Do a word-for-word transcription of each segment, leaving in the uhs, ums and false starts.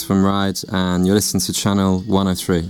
from Ride, and you're listening to Channel one oh three.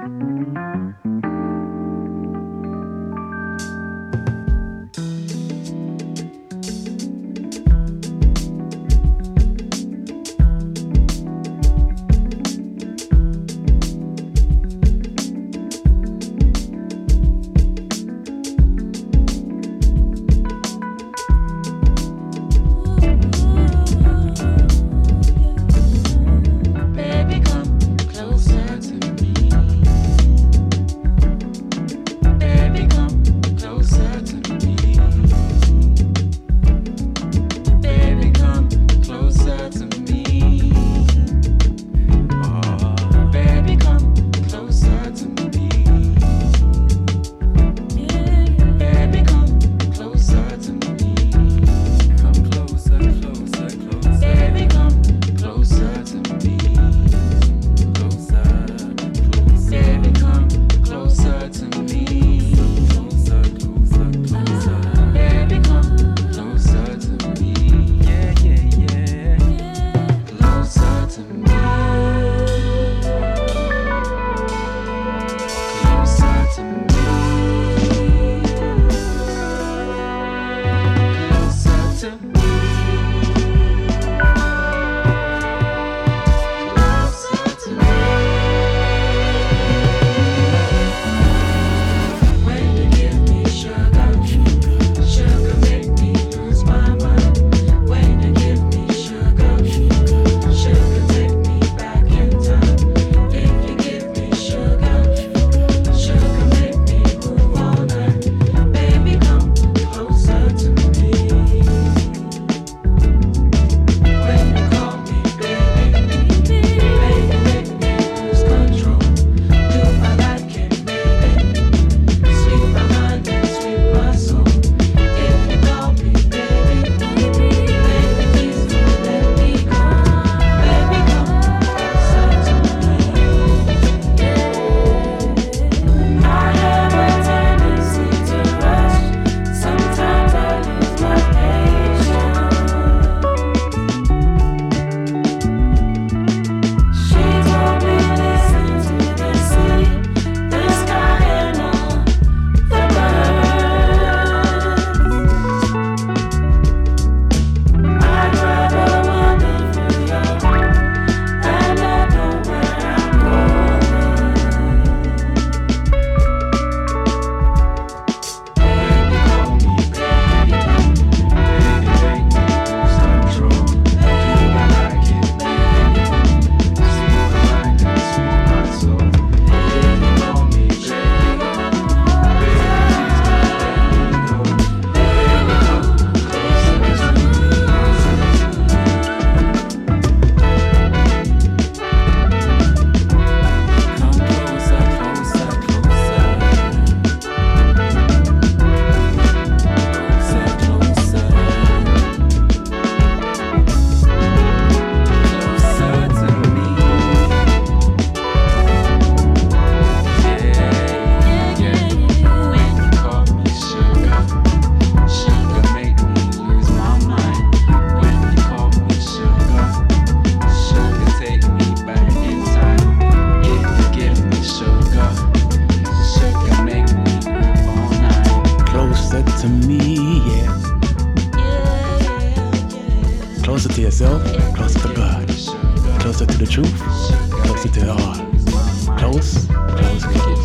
Closer to yourself, closer to God. Closer to the truth, closer to the heart. Close, close,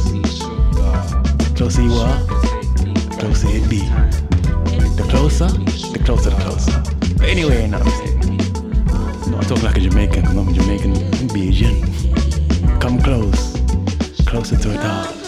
close. Closer you are, closer it be. The closer, the closer, the closer. But anyway, you know what I'm saying? No, I talk like a Jamaican, I'm a Jamaican Bajan. Come close, closer to a dog.